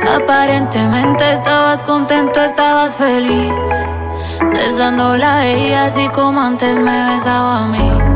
Aparentemente estabas contento, estabas feliz, besándola a ella así como antes me besaba a mí.